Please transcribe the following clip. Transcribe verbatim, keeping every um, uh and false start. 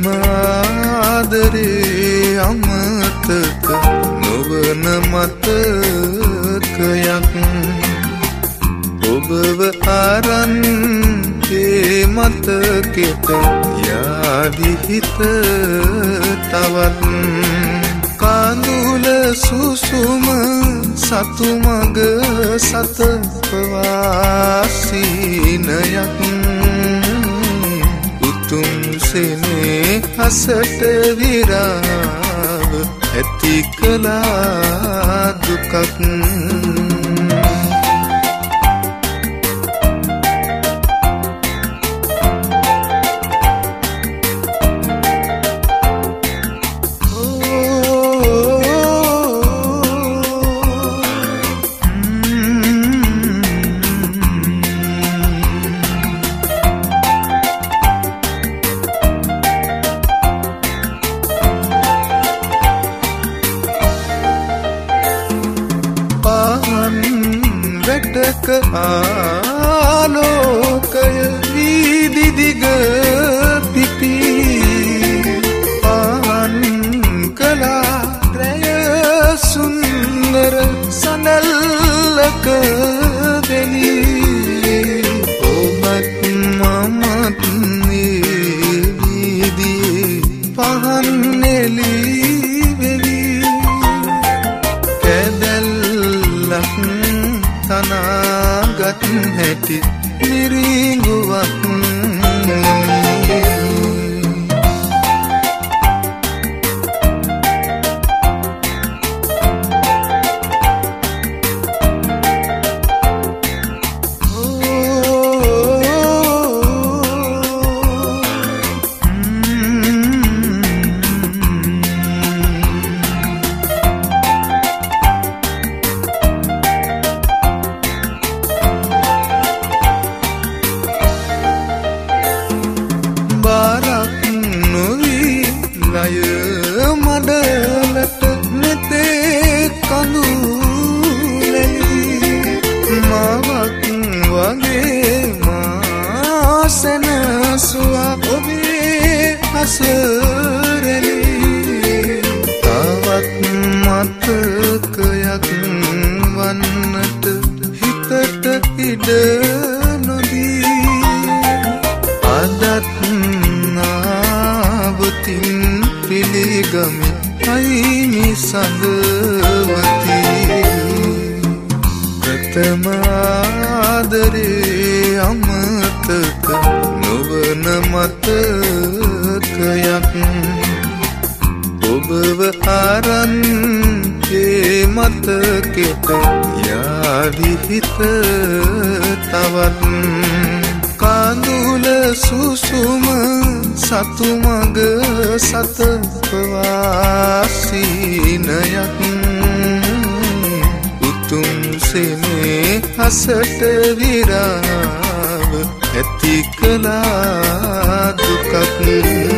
ආදරේ අමතක නොවන මතකයක් ඔබව අරන් ඒ මතකෙට යාවි හිත තවත් කාඳුල සුසුම සතු මග සත පවාසීනයක් උතුම් සෙනේ හසට විරාව ඇති කළා දුකක් වැටක ආලෝකය වීදි දිග පිපි පාන් කලා රැය සුන්දර සනල්ලක දෙලි ඔබත් මමත් වීදියේ පහන් නෙලි වෙලි කැදැල්ලක් තනාගත් හැටි නිරිඟුවක් බාරක් නොවී ලය මඩලට මෙතේ කඳුලෙලි මාවක් වගේ මා සැනසුවා ඔබේ හසරෙලි තවත් මතකයක් වන්නට හිතට ඉඩ නොදී අදත් නාවතින් පිළිගමි අයිමි සඳවති ප්‍රථම ආදරේ අමතක නොවන මතකයක් ඔබව අරන් ඒ මතකෙට යාවි හිත තවත් කාඳුල සුසුම සතු මග සත පවාසීනයක් උතුම් සෙනේ හසට විරාව ඇති කළා දුකක්